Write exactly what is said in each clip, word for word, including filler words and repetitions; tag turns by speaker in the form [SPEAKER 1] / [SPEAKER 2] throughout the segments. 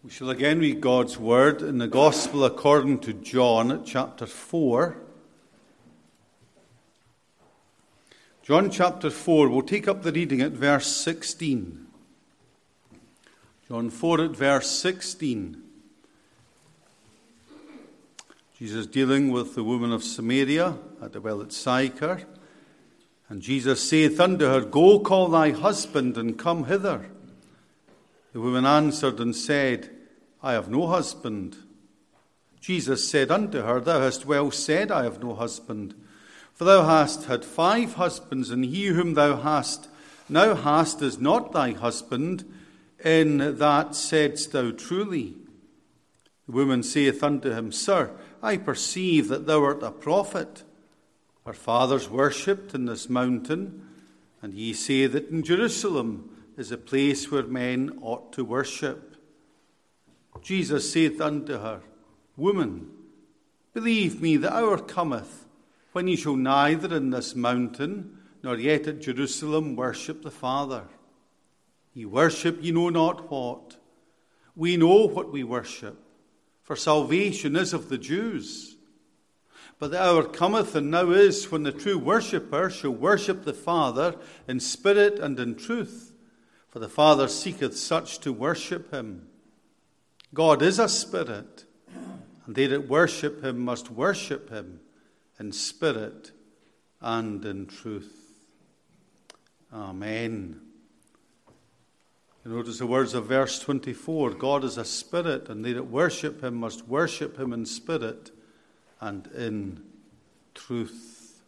[SPEAKER 1] We shall again read God's Word in the Gospel according to John, chapter four. John chapter four, we'll take up the reading at verse sixteen. John four at verse sixteen. Jesus dealing with the woman of Samaria at the well at Sychar. And Jesus saith unto her, Go call thy husband and come hither. The woman answered and said, I have no husband. Jesus said unto her, Thou hast well said, I have no husband. For thou hast had five husbands, and he whom thou hast now hast is not thy husband. In that saidst thou truly. The woman saith unto him, Sir, I perceive that thou art a prophet. Our fathers worshipped in this mountain, and ye say that in Jerusalem is a place where men ought to worship. Jesus saith unto her, Woman, believe me, the hour cometh when ye shall neither in this mountain nor yet at Jerusalem worship the Father. Ye worship ye know not what. We know what we worship, for salvation is of the Jews. But the hour cometh, and now is, when the true worshipper shall worship the Father in spirit and in truth, for the Father seeketh such to worship him. God is a spirit, and they that worship him must worship him in spirit and in truth. Amen. You notice the words of verse twenty-four. God is a spirit, and they that worship him must worship him in spirit and in truth.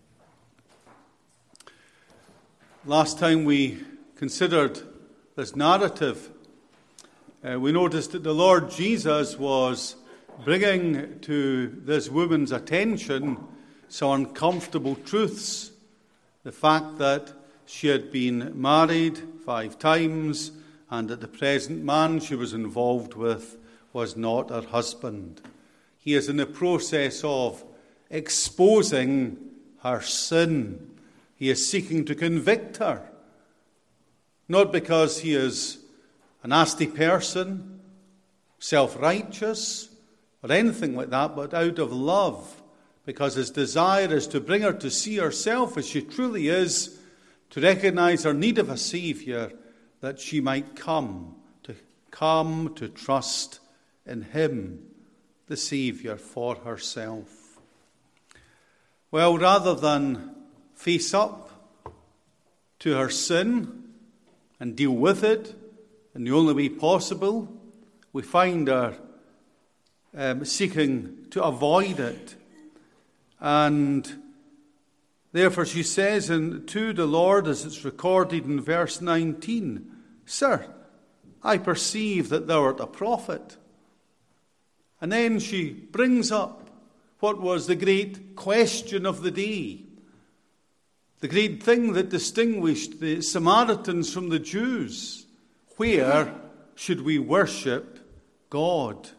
[SPEAKER 1] Last time we considered this narrative, uh, we noticed that the Lord Jesus was bringing to this woman's attention some uncomfortable truths. The fact that she had been married five times and that the present man she was involved with was not her husband. He is in the process of exposing her sin. He is seeking to convict her. Not because he is a nasty person, self-righteous, or anything like that, but out of love, because his desire is to bring her to see herself as she truly is, to recognize her need of a Savior, that she might come, to come to trust in him, the Savior, for herself. Well, rather than face up to her sin and deal with it in the only way possible, we find her um, seeking to avoid it. And therefore she says in, to the Lord, as it's recorded in verse nineteen, Sir, I perceive that thou art a prophet. And then she brings up what was the great question of the day, the great thing that distinguished the Samaritans from the Jews. Where should we worship God?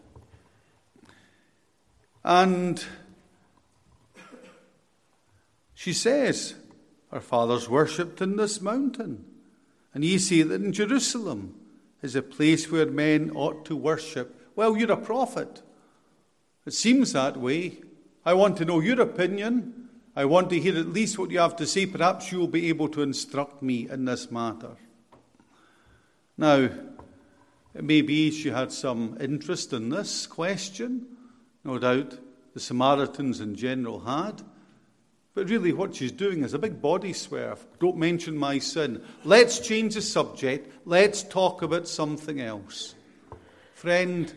[SPEAKER 1] And she says, Our fathers worshipped in this mountain, and ye say that in Jerusalem is a place where men ought to worship. Well, you're a prophet. It seems that way. I want to know your opinion. I want to hear at least what you have to say. Perhaps you'll be able to instruct me in this matter. Now, maybe she had some interest in this question. No doubt the Samaritans in general had. But really what she's doing is a big body swerve. Don't mention my sin. Let's change the subject. Let's talk about something else. Friend,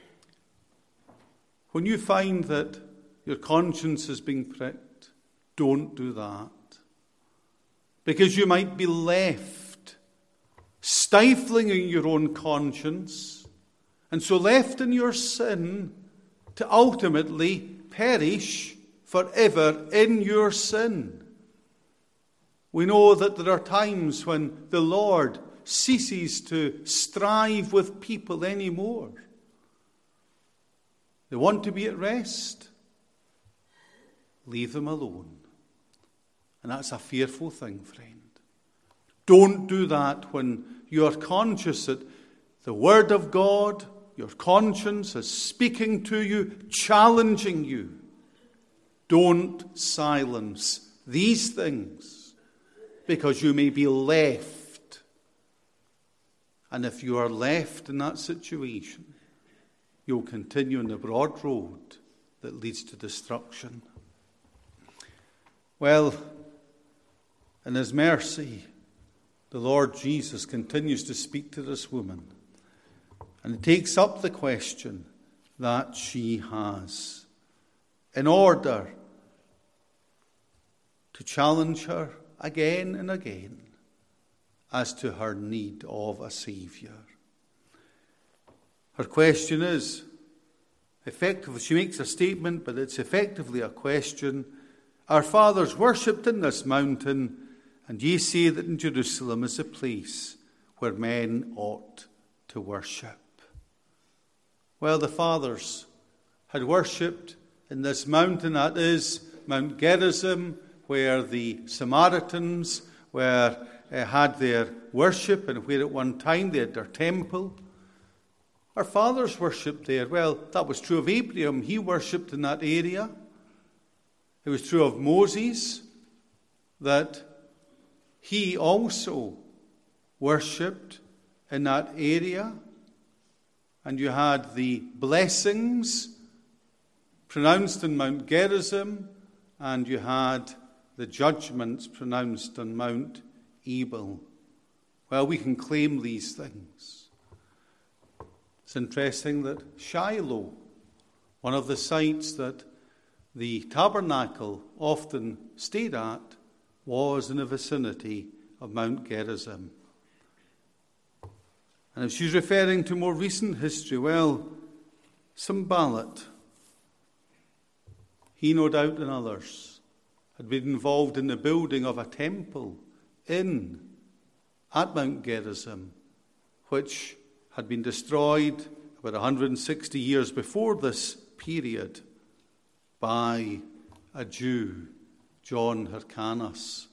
[SPEAKER 1] when you find that your conscience is being pricked, don't do that. Because you might be left stifling in your own conscience, and so left in your sin to ultimately perish forever in your sin. We know that there are times when the Lord ceases to strive with people anymore. They want to be at rest. Leave them alone. And that's a fearful thing, friend. Don't do that when you are conscious that the Word of God, your conscience is speaking to you, challenging you. Don't silence these things, because you may be left. And if you are left in that situation, you'll continue on the broad road that leads to destruction. Well, in his mercy, the Lord Jesus continues to speak to this woman. And he takes up the question that she has in order to challenge her again and again as to her need of a Saviour. Her question is, effectively, she makes a statement, but it's effectively a question. Our fathers worshipped in this mountain, and ye say that in Jerusalem is a place where men ought to worship. Well, the fathers had worshipped in this mountain, that is Mount Gerizim, where the Samaritans were, uh, had their worship, and where at one time they had their temple. Our fathers worshipped there. Well, that was true of Abraham. He worshipped in that area. It was true of Moses, that he also worshipped in that area. And you had the blessings pronounced in Mount Gerizim, and you had the judgments pronounced on Mount Ebal. Well, we can claim these things. It's interesting that Shiloh, one of the sites that the tabernacle often stayed at, was in the vicinity of Mount Gerizim. And if she's referring to more recent history, well, Sanballat, he no doubt and others had been involved in the building of a temple in at Mount Gerizim, which had been destroyed about one hundred sixty years before this period by a Jew, John Hyrcanus.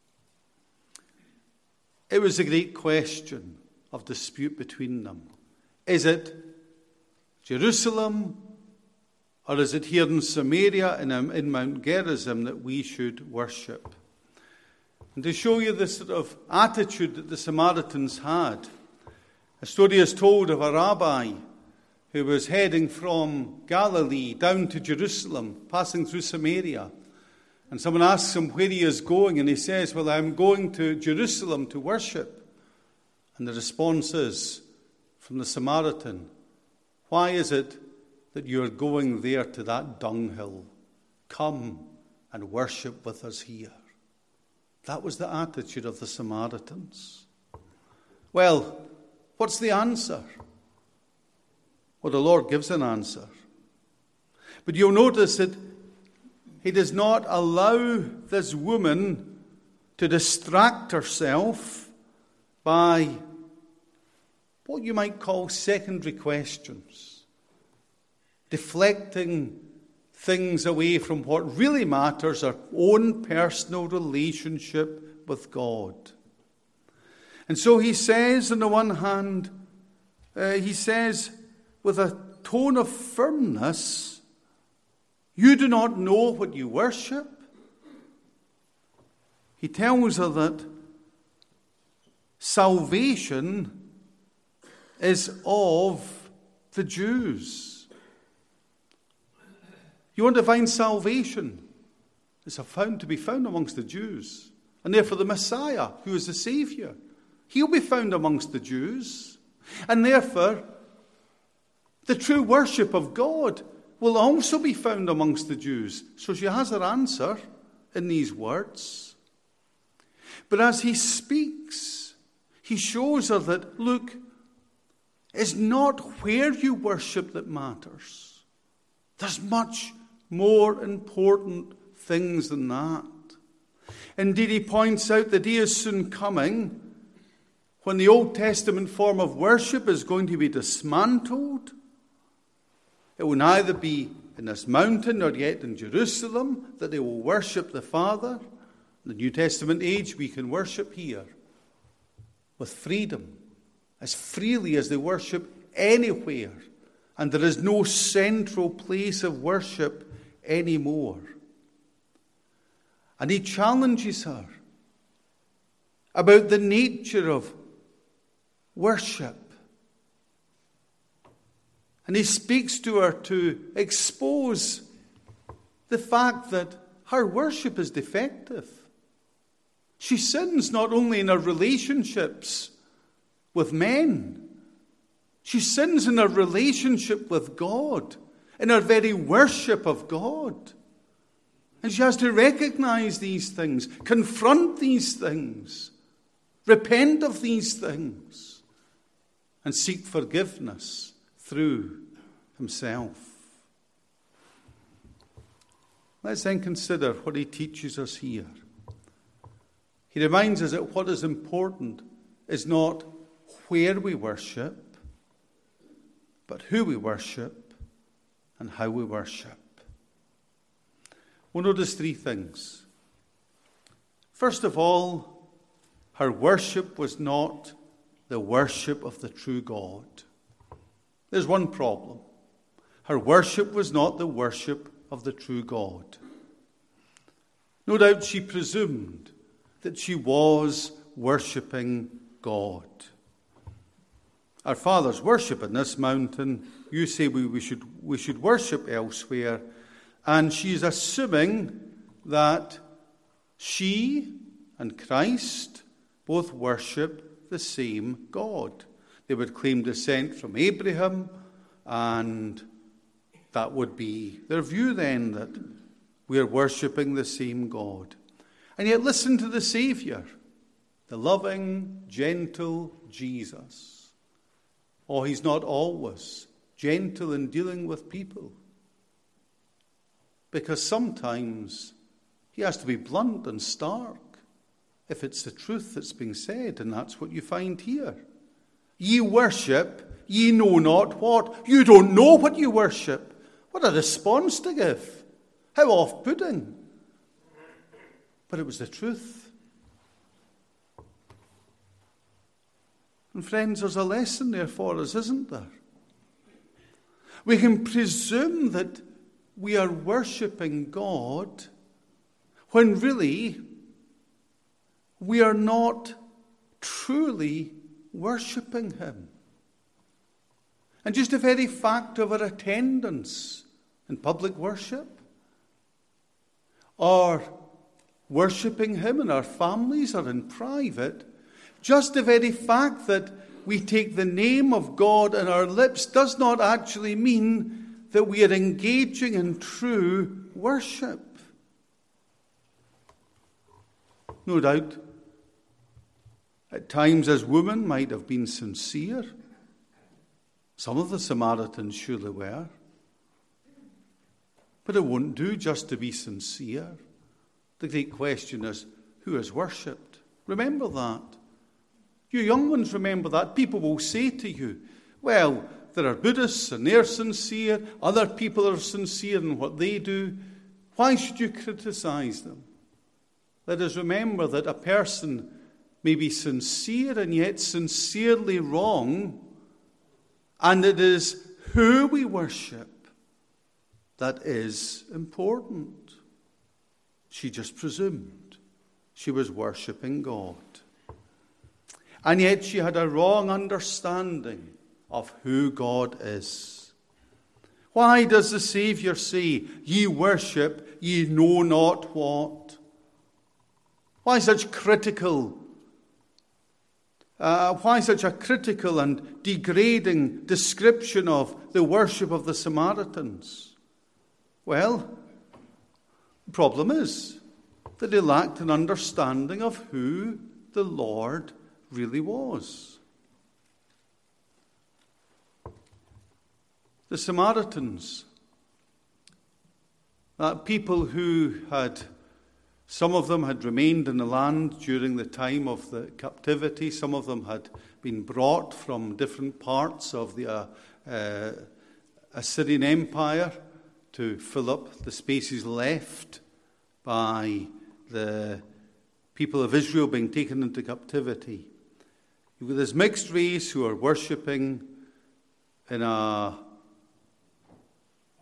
[SPEAKER 1] It was a great question of dispute between them. Is it Jerusalem, or is it here in Samaria, in, in Mount Gerizim, that we should worship? And to show you the sort of attitude that the Samaritans had, a story is told of a rabbi who was heading from Galilee down to Jerusalem, passing through Samaria. And someone asks him where he is going, and he says, well, I'm going to Jerusalem to worship. And the response is, from the Samaritan, why is it that you're going there to that dunghill? Come and worship with us here. That was the attitude of the Samaritans. Well, what's the answer? Well, the Lord gives an answer. But you'll notice that he does not allow this woman to distract herself by what you might call secondary questions, deflecting things away from what really matters, our own personal relationship with God. And so he says, on the one hand, uh, he says with a tone of firmness, you do not know what you worship. He tells her that salvation is of the Jews. You want to find salvation? It's found to be found amongst the Jews. And therefore the Messiah, who is the Saviour, he'll be found amongst the Jews. And therefore, the true worship of God will also be found amongst the Jews. So she has her answer in these words. But as he speaks, he shows her that, look, it's not where you worship that matters. There's much more important things than that. Indeed, he points out the day is soon coming when the Old Testament form of worship is going to be dismantled. It will neither be in this mountain nor yet in Jerusalem that they will worship the Father. In the New Testament age, we can worship here with freedom, as freely as they worship anywhere and there is no central place of worship anymore. And he challenges her about the nature of worship. And he speaks to her to expose the fact that her worship is defective. She sins not only in her relationships with men, she sins in her relationship with God, in her very worship of God. And she has to recognize these things, confront these things, repent of these things, and seek forgiveness through himself. Let's then consider what he teaches us here. He reminds us that what is important is not where we worship, but who we worship and how we worship. We'll notice three things. First of all, her worship was not the worship of the true God. There's one problem. Her worship was not the worship of the true God. No doubt she presumed that she was worshipping God. Our fathers worship in this mountain. You say we, we should we should worship elsewhere. And she's assuming that she and Christ both worship the same God. They would claim descent from Abraham, and that would be their view then, that we are worshipping the same God. And yet listen to the Saviour, the loving, gentle Jesus. Oh, he's not always gentle in dealing with people, because sometimes he has to be blunt and stark if it's the truth that's being said, and that's what you find here. Ye worship, ye know not what. You don't know what you worship. What a response to give. How off-putting. But it was the truth. And friends, there's a lesson there for us, isn't there? We can presume that we are worshipping God when really we are not truly worshipping him. And just the very fact of our attendance in public worship, or worshipping him in our families or in private, just the very fact that we take the name of God in our lips does not actually mean that we are engaging in true worship. No doubt, at times as women might have been sincere. Some of the Samaritans surely were. But it won't do just to be sincere. The great question is, who is worshipped? Remember that. You young ones, remember that. People will say to you, well, there are Buddhists and they're sincere. Other people are sincere in what they do. Why should you criticize them? Let us remember that a person may be sincere and yet sincerely wrong, and it is who we worship that is important. She just presumed she was worshipping God. And yet she had a wrong understanding of who God is. Why does the Saviour say, ye worship, ye know not what? Why such critical, uh, why such a critical and degrading description of the worship of the Samaritans? Well, the problem is that they lacked an understanding of who the Lord really was. The Samaritans, that people who had, some of them had remained in the land during the time of the captivity, some of them had been brought from different parts of the uh, uh, Assyrian Empire to fill up the spaces left by the people of Israel being taken into captivity. With this mixed race who are worshipping in a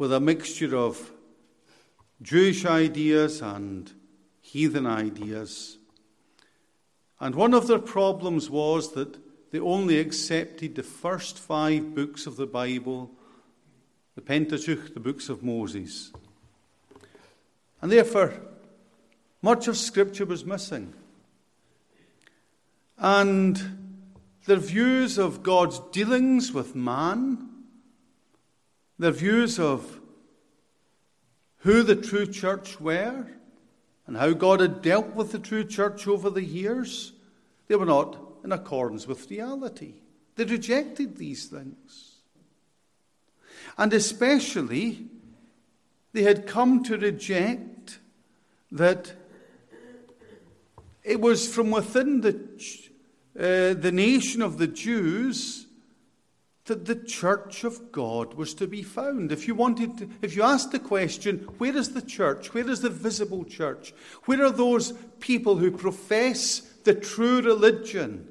[SPEAKER 1] with a mixture of Jewish ideas and heathen ideas. And one of their problems was that they only accepted the first five books of the Bible, the Pentateuch, the books of Moses. And therefore, much of Scripture was missing. And their views of God's dealings with man, their views of who the true church were, and how God had dealt with the true church over the years, they were not in accordance with reality. They rejected these things. And especially, they had come to reject that it was from within the, uh, the nation of the Jews that the church of God was to be found. If you wanted to, if you asked the question, where is the church? Where is the visible church? Where are those people who profess the true religion?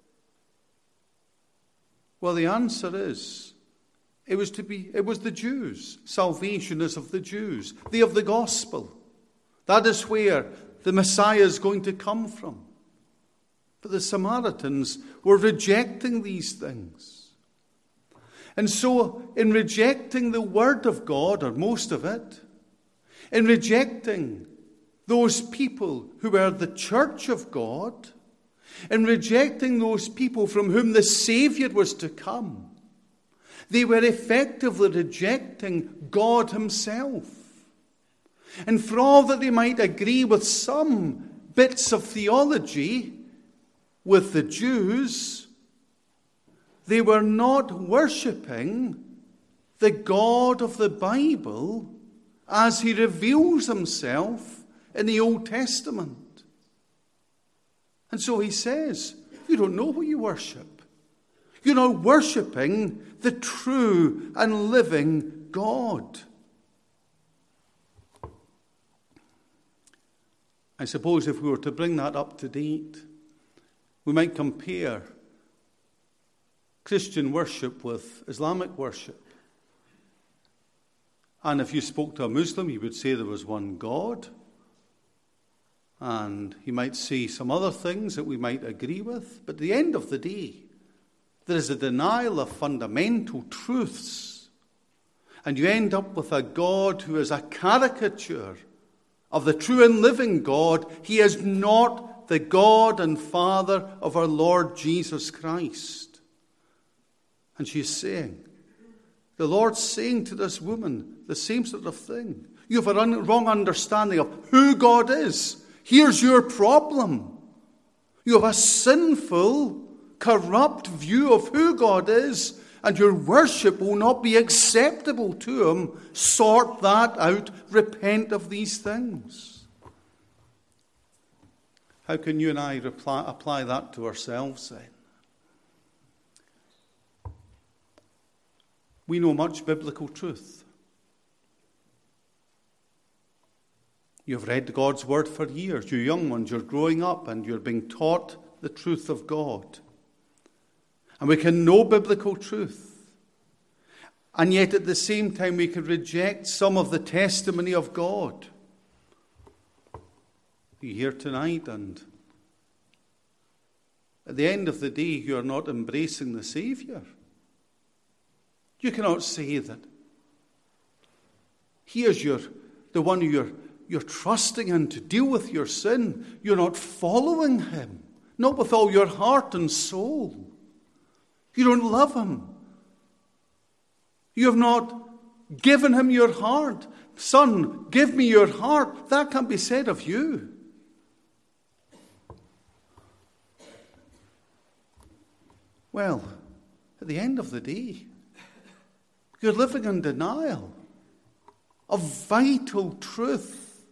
[SPEAKER 1] Well, the answer is, it was to be, it was the Jews. Salvation is of the Jews. They of the gospel. That is where the Messiah is going to come from. But the Samaritans were rejecting these things. And so, in rejecting the word of God, or most of it, in rejecting those people who were the church of God, in rejecting those people from whom the Savior was to come, they were effectively rejecting God himself. And for all that they might agree with some bits of theology with the Jews, they were not worshipping the God of the Bible as he reveals himself in the Old Testament. And so he says, you don't know what you worship. You're not worshipping the true and living God. I suppose if we were to bring that up to date, we might compare Christian worship with Islamic worship. And if you spoke to a Muslim, he would say there was one God. And he might say some other things that we might agree with. But at the end of the day, there is a denial of fundamental truths. And you end up with a God who is a caricature of the true and living God. He is not the God and Father of our Lord Jesus Christ. And she's saying, the Lord's saying to this woman the same sort of thing. You have a wrong understanding of who God is. Here's your problem. You have a sinful, corrupt view of who God is, and your worship will not be acceptable to him. Sort that out. Repent of these things. How can you and I reply, apply that to ourselves then? We know much biblical truth. You've read God's word for years. You young ones, you're growing up and you're being taught the truth of God. And we can know biblical truth. And yet at the same time we can reject some of the testimony of God. You're here tonight and at the end of the day you're not embracing the Savior. You cannot say that he is your, the one you're, you're trusting in to deal with your sin. You're not following him, not with all your heart and soul. You don't love him. You have not given him your heart. Son, give me your heart. That can't be said of you. Well, at the end of the day, you're living in denial of vital truth.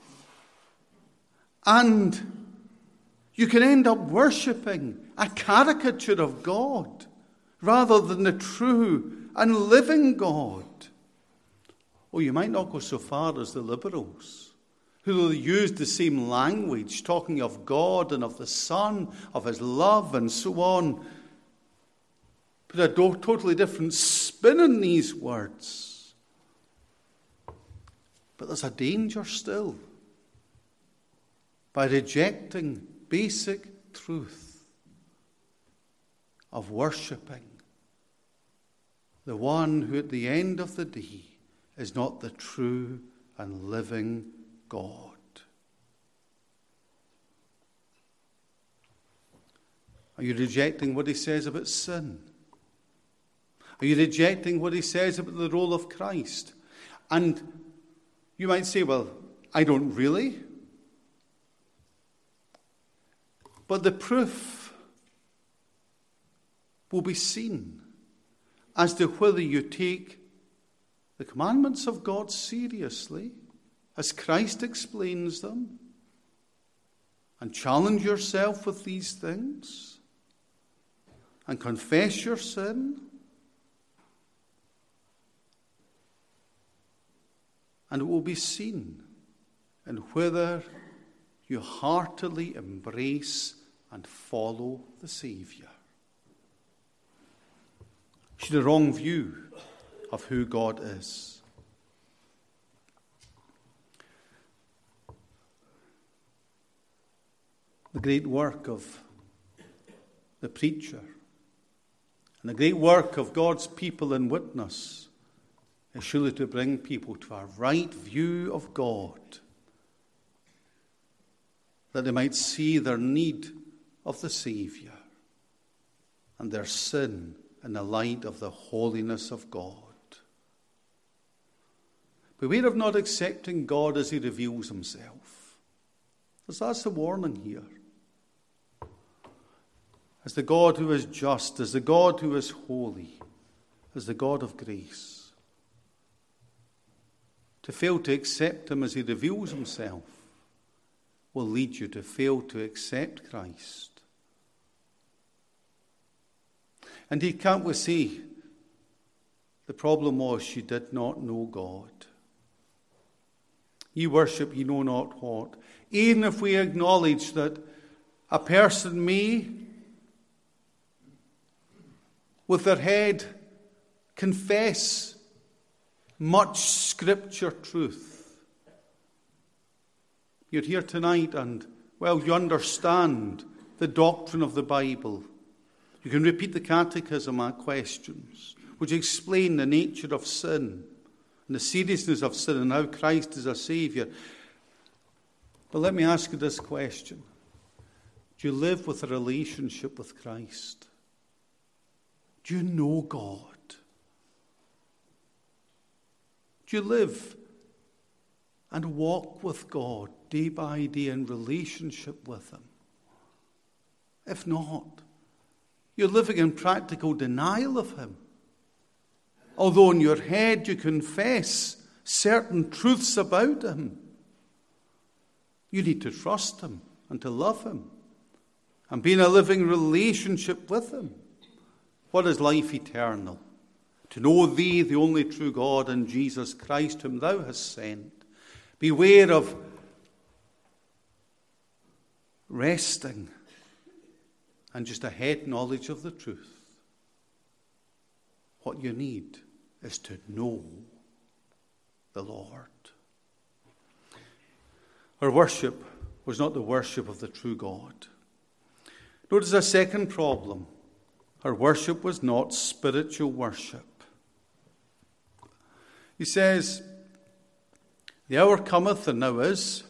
[SPEAKER 1] And you can end up worshipping a caricature of God rather than the true and living God. Oh, you might not go so far as the liberals, who used the same language, talking of God and of the Son, of his love and so on. Put a totally different spin on these words. But there's a danger still. By rejecting basic truth of worshipping the one who at the end of the day is not the true and living God. Are you rejecting what he says about sin? Are you rejecting what he says about the role of Christ? And you might say, well, I don't really. But the proof will be seen as to whether you take the commandments of God seriously, as Christ explains them, and challenge yourself with these things, and confess your sin, and it will be seen in whether you heartily embrace and follow the Saviour. She had a wrong view of who God is. The great work of the preacher and the great work of God's people in witness is surely to bring people to a right view of God, that they might see their need of the Saviour and their sin in the light of the holiness of God. Beware of not accepting God as he reveals himself, because that's the warning here. As the God who is just, as the God who is holy, as the God of grace. To fail to accept him as he reveals himself will lead you to fail to accept Christ. Indeed, can't we say the problem was she did not know God? Ye worship ye know not what. Even if we acknowledge that a person may, with their head, confess much scripture truth. You're here tonight and, well, you understand the doctrine of the Bible. You can repeat the catechism and questions, which explain the nature of sin and the seriousness of sin and how Christ is a Saviour. But let me ask you this question. Do you live with a relationship with Christ? Do you know God? Do you live and walk with God day by day in relationship with him? If not, you're living in practical denial of him. Although in your head you confess certain truths about him, you need to trust him and to love him and be in a living relationship with him. What is life eternal? To know thee, the only true God, and Jesus Christ, whom thou hast sent. Beware of resting and just a head knowledge of the truth. What you need is to know the Lord. Her worship was not the worship of the true God. Notice a second problem. Her worship was not spiritual worship. He says, the hour cometh, and now is.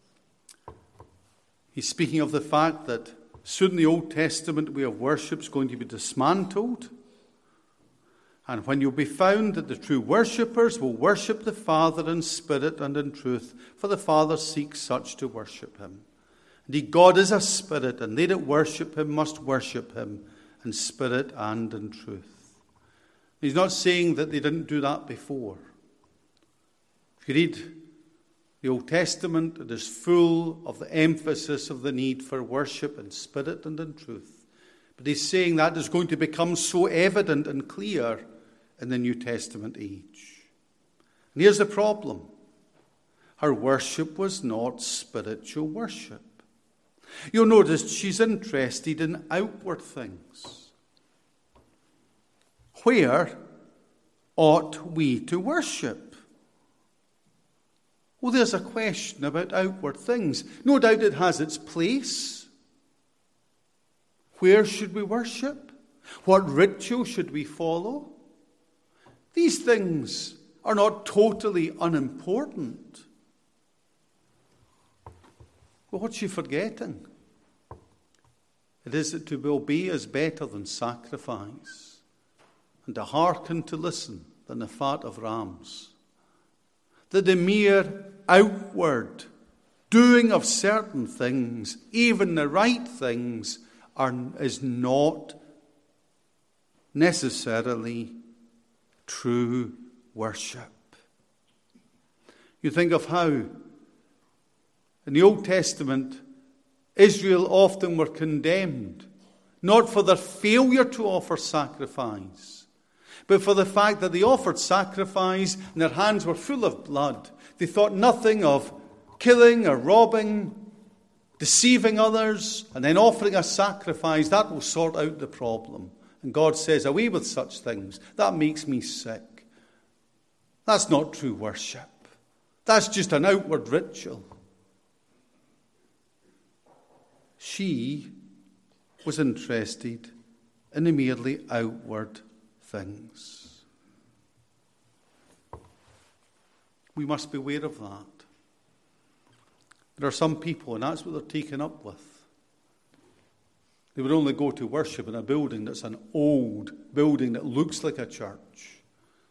[SPEAKER 1] He's speaking of the fact that soon the Old Testament way of worship is going to be dismantled. And when you'll be found that the true worshippers will worship the Father in spirit and in truth, for the Father seeks such to worship him. Indeed, God is a spirit, and they that worship him must worship him in spirit and in truth. He's not saying that they didn't do that before. If you read the Old Testament, it is full of the emphasis of the need for worship in spirit and in truth. But he's saying that is going to become so evident and clear in the New Testament age. And here's the problem. Her worship was not spiritual worship. You'll notice she's interested in outward things. Where ought we to worship? Oh, there's a question about outward things. No doubt it has its place. Where should we worship? What ritual should we follow? These things are not totally unimportant. But what's she forgetting? It is that to obey is better than sacrifice, and to hearken to listen than the fat of rams. That the mere outward doing of certain things, even the right things, are, is not necessarily true worship. You think of how in the Old Testament Israel often were condemned, not for their failure to offer sacrifice, but for the fact that they offered sacrifice and their hands were full of blood. They thought nothing of killing or robbing, deceiving others, and then offering a sacrifice. That will sort out the problem. And God says, away with such things. That makes me sick. That's not true worship. That's just an outward ritual. She was interested in the merely outward things. We must be aware of that. There are some people, and that's what they're taken up with. They would only go to worship in a building that's an old building that looks like a church.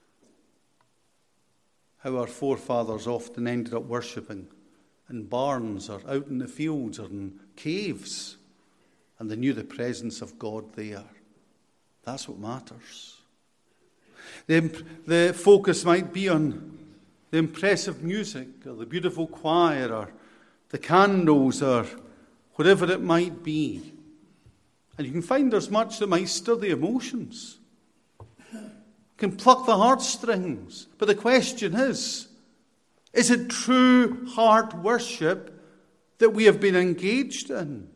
[SPEAKER 1] How our forefathers often ended up worshipping in barns or out in the fields or in caves, and they knew the presence of God there. That's what matters. The, the focus might be on the impressive music or the beautiful choir or the candles or whatever it might be. And you can find there's much that might stir the emotions, can pluck the heartstrings. But the question is, is it true heart worship that we have been engaged in?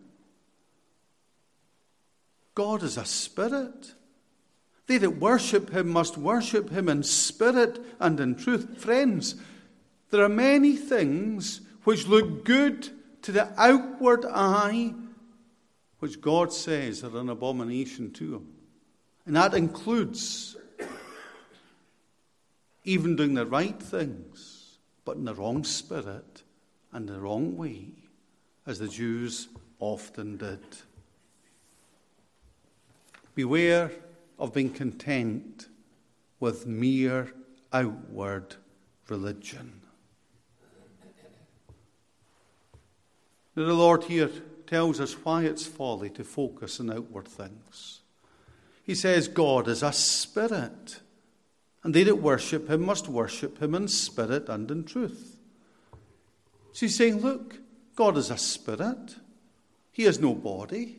[SPEAKER 1] God is a spirit. They that worship him must worship him in spirit and in truth. Friends, there are many things which look good to the outward eye, which God says are an abomination to him. And that includes even doing the right things, but in the wrong spirit and the wrong way, as the Jews often did. Beware of being content with mere outward religion. Now, the Lord here tells us why it's folly to focus on outward things. He says God is a spirit, and they that worship him must worship him in spirit and in truth. So he's saying, look, God is a spirit. He has no body.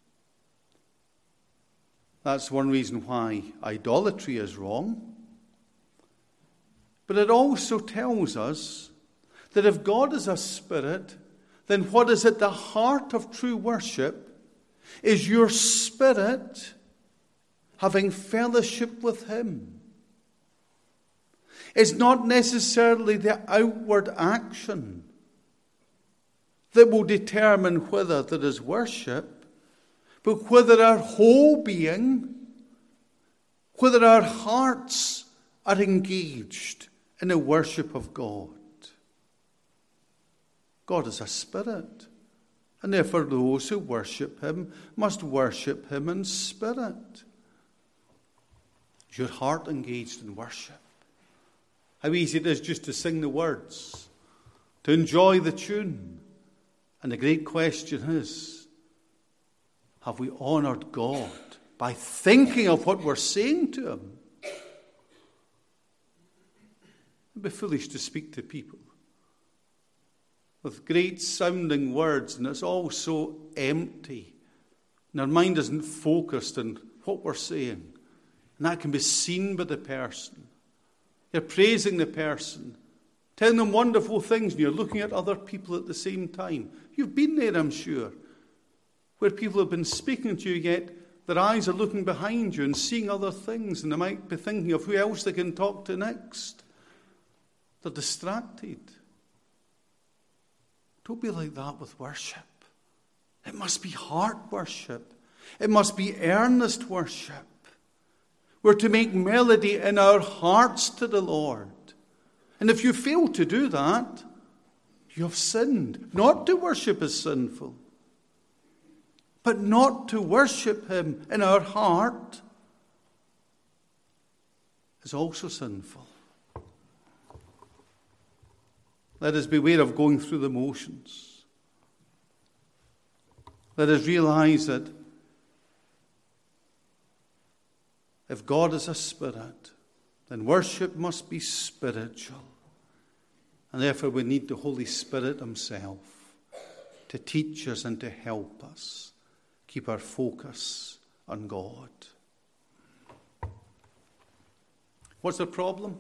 [SPEAKER 1] That's one reason why idolatry is wrong. But it also tells us that if God is a spirit, then what is at the heart of true worship is your spirit having fellowship with him. It's not necessarily the outward action that will determine whether there is worship, but whether our whole being, whether our hearts are engaged in the worship of God. God is a spirit, and therefore those who worship him must worship him in spirit. Is your heart engaged in worship? How easy it is just to sing the words, to enjoy the tune. And the great question is, have we honoured God by thinking of what we're saying to him? It'd be foolish to speak to people with great sounding words, and it's all so empty. And our mind isn't focused on what we're saying. And that can be seen by the person. You're praising the person, telling them wonderful things, and you're looking at other people at the same time. You've been there, I'm sure, where people have been speaking to you, yet their eyes are looking behind you and seeing other things, and they might be thinking of who else they can talk to next. They're distracted. Don't be like that with worship. It must be heart worship. It must be earnest worship. We're to make melody in our hearts to the Lord. And if you fail to do that, you have sinned. Not to worship is sinful, but not to worship him in our heart is also sinful. Let us beware of going through the motions. Let us realize that if God is a spirit, then worship must be spiritual. And therefore we need the Holy Spirit himself to teach us and to help us keep our focus on God. What's the problem?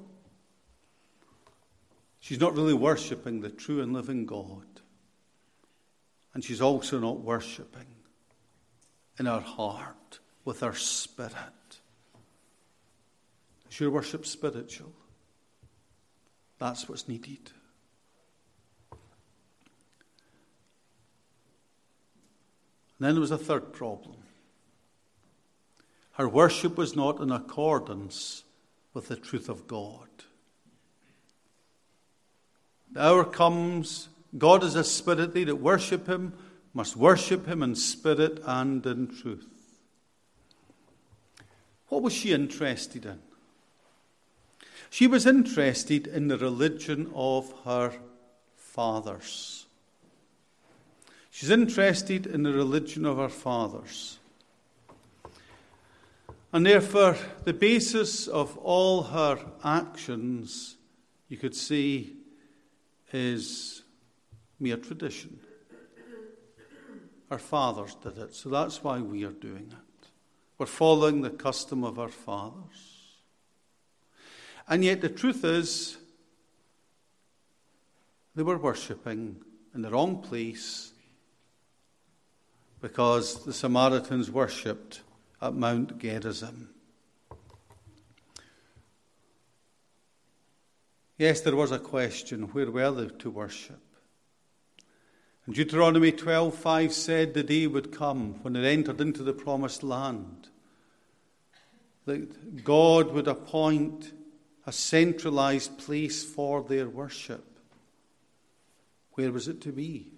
[SPEAKER 1] She's not really worshipping the true and living God. And she's also not worshipping in her heart, with her spirit. Is your worship spiritual? That's what's needed. And then there was a third problem. Her worship was not in accordance with the truth of God. The hour comes, God is a spirit. They that worship him must worship him in spirit and in truth. What was she interested in? She was interested in the religion of her fathers. She's interested in the religion of her fathers. And therefore, the basis of all her actions, you could say, is mere tradition. Our fathers did it, so that's why we are doing it. We're following the custom of our fathers. And yet the truth is, they were worshipping in the wrong place because the Samaritans worshipped at Mount Gerizim. Yes, there was a question, where were they to worship? And Deuteronomy twelve five said the day would come when they entered into the promised land, that God would appoint a centralized place for their worship. Where was it to be?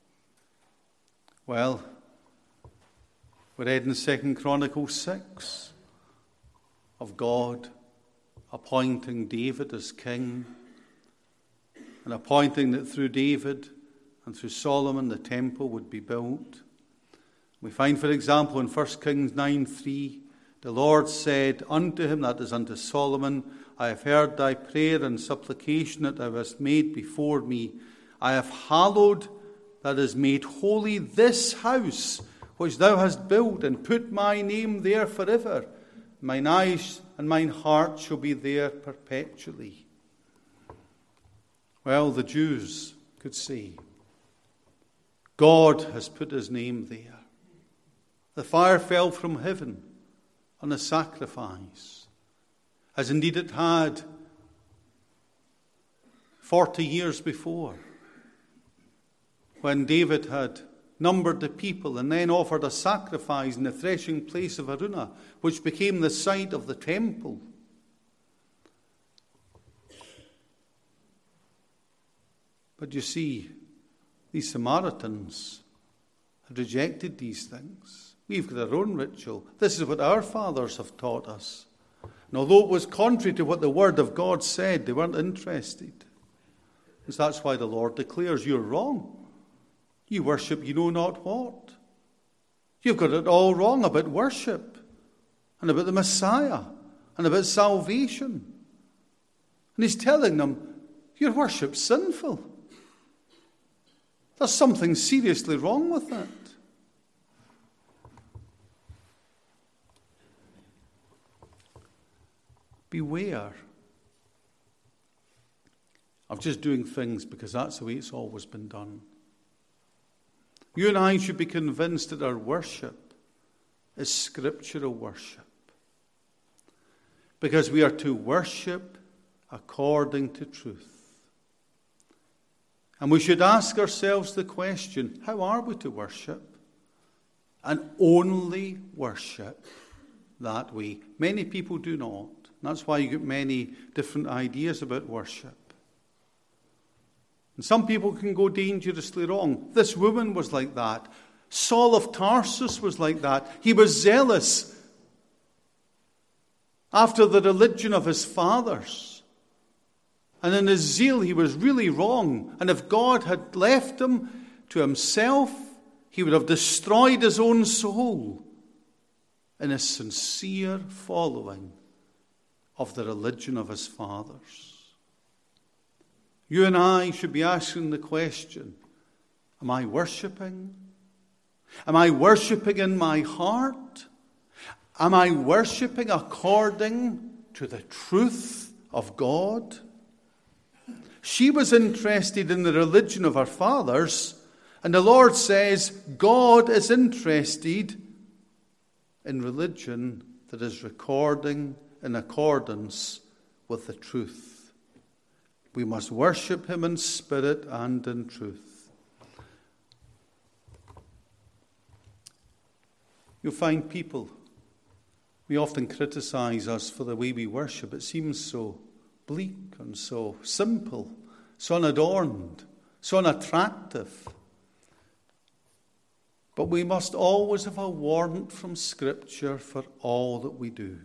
[SPEAKER 1] Well, we read in Second Chronicles six of God appointing David as king and appointing that through David and through Solomon the temple would be built. We find, for example, in First Kings nine three, the Lord said unto him, that is unto Solomon, I have heard thy prayer and supplication that thou hast made before me. I have hallowed, that is made holy, this house which thou hast built, and put my name there forever. Mine eyes and mine heart shall be there perpetually. Well, the Jews could say, God has put his name there. The fire fell from heaven on the sacrifice, as indeed it had forty years before, when David had numbered the people and then offered a sacrifice in the threshing place of Araunah, which became the site of the temple. But you see, these Samaritans had rejected these things. We've got our own ritual. This is what our fathers have taught us. And although it was contrary to what the Word of God said, they weren't interested. And so that's why the Lord declares, you're wrong. You worship you know not what. You've got it all wrong about worship and about the Messiah and about salvation. And he's telling them, your worship's sinful. There's something seriously wrong with it. Beware of just doing things because that's the way it's always been done. You and I should be convinced that our worship is scriptural worship, because we are to worship according to truth. And we should ask ourselves the question, how are we to worship? And only worship that way. Many people do not. That's why you get many different ideas about worship. And some people can go dangerously wrong. This woman was like that. Saul of Tarsus was like that. He was zealous after the religion of his fathers. And in his zeal, he was really wrong. And if God had left him to himself, he would have destroyed his own soul in his sincere following of the religion of his fathers. You and I should be asking the question, am I worshipping? Am I worshipping in my heart? Am I worshipping according to the truth of God? She was interested in the religion of her fathers, and the Lord says God is interested in religion that is recording in accordance with the truth. We must worship him in spirit and in truth. You'll find people, we often criticize us for the way we worship. It seems so bleak and so simple, so unadorned, so unattractive. But we must always have a warrant from Scripture for all that we do.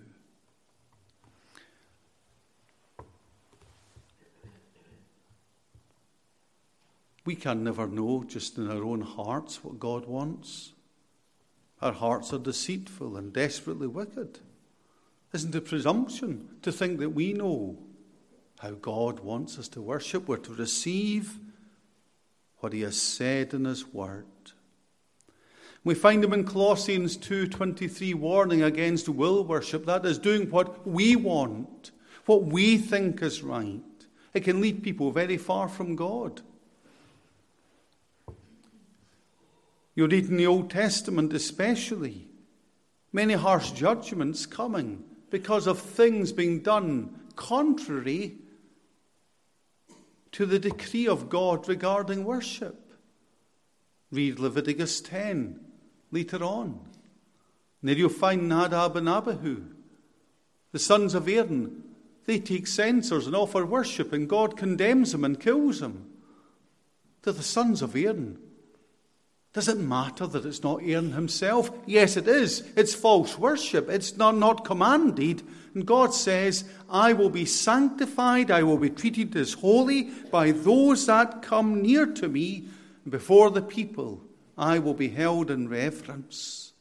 [SPEAKER 1] We can never know just in our own hearts what God wants. Our hearts are deceitful and desperately wicked. Isn't it presumption to think that we know how God wants us to worship? We're to receive what he has said in his word. We find him in Colossians two twenty-three, warning against will worship. That is, doing what we want, what we think is right. It can lead people very far from God. You read in the Old Testament especially, many harsh judgments coming because of things being done contrary to the decree of God regarding worship. Read Leviticus ten later on. And there you'll find Nadab and Abihu, the sons of Aaron. They take censers and offer worship, and God condemns them and kills them. To the sons of Aaron, does it matter that it's not Aaron himself? Yes, it is. It's false worship. It's not, not commanded. And God says, I will be sanctified, I will be treated as holy by those that come near to me. Before the people, I will be held in reverence.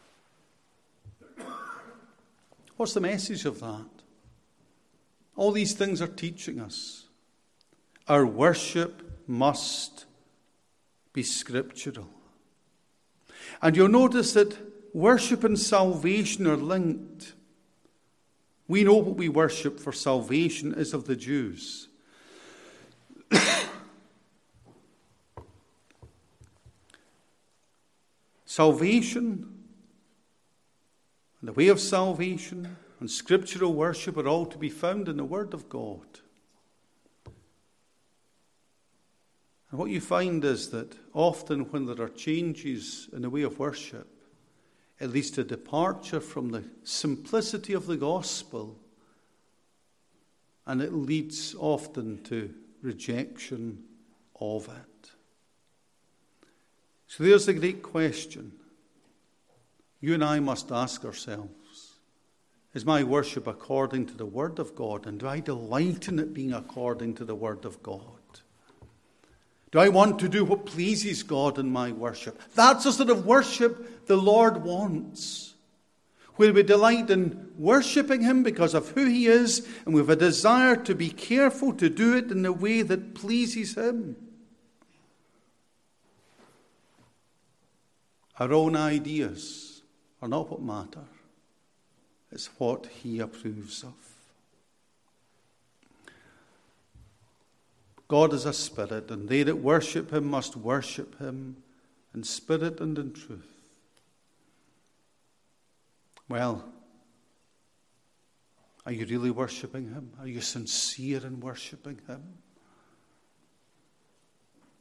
[SPEAKER 1] What's the message of that? All these things are teaching us. Our worship must be scriptural. And you'll notice that worship and salvation are linked. We know what we worship for salvation is of the Jews. Salvation and the way of salvation and scriptural worship are all to be found in the Word of God. And what you find is that often when there are changes in the way of worship, it leads to departure from the simplicity of the gospel, and it leads often to rejection of it. So there's the great question. You and I must ask ourselves, is my worship according to the Word of God? And do I delight in it being according to the Word of God? Do I want to do what pleases God in my worship? That's the sort of worship the Lord wants. Where we delight in worshipping him because of who he is, and we have a desire to be careful to do it in the way that pleases him. Our own ideas are not what matter. It's what he approves of. God is a spirit, and they that worship him must worship him in spirit and in truth. Well, are you really worshipping him? Are you sincere in worshipping him?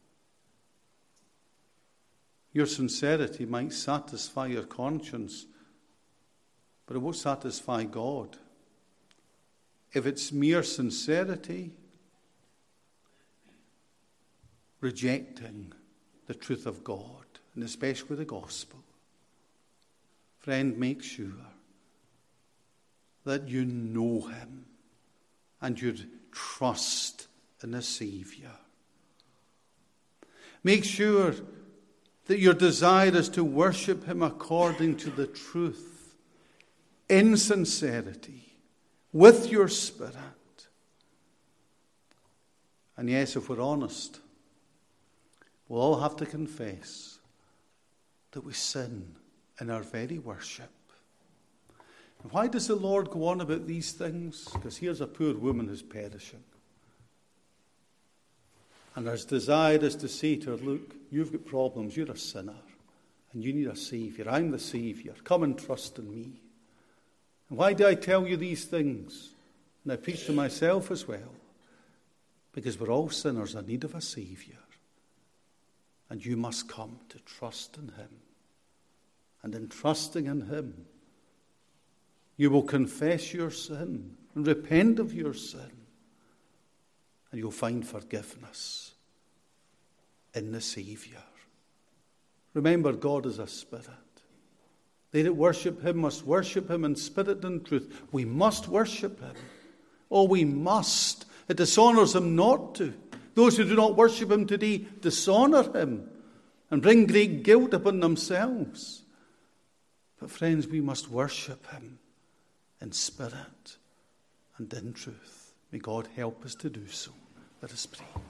[SPEAKER 1] Your sincerity might satisfy your conscience, but it won't satisfy God. If it's mere sincerity, rejecting the truth of God, and especially the gospel, friend, make sure that you know him and you trust in the Saviour. Make sure that your desire is to worship him according to the truth, in sincerity, with your spirit. And yes, if we're honest, we'll all have to confess that we sin in our very worship. And why does the Lord go on about these things? Because here's a poor woman who's perishing. And his desire is to say to her, look, you've got problems, you're a sinner, and you need a Saviour. I'm the Saviour. Come and trust in me. And why do I tell you these things? And I preach to myself as well. Because we're all sinners in need of a Saviour. And you must come to trust in him. And in trusting in him, you will confess your sin and repent of your sin. And you'll find forgiveness in the Saviour. Remember, God is a spirit. They that worship him must worship him in spirit and truth. We must worship him. Oh, we must. It dishonours him not to. Those who do not worship him today dishonour him and bring great guilt upon themselves. But friends, we must worship him in spirit and in truth. May God help us to do so. Let us pray.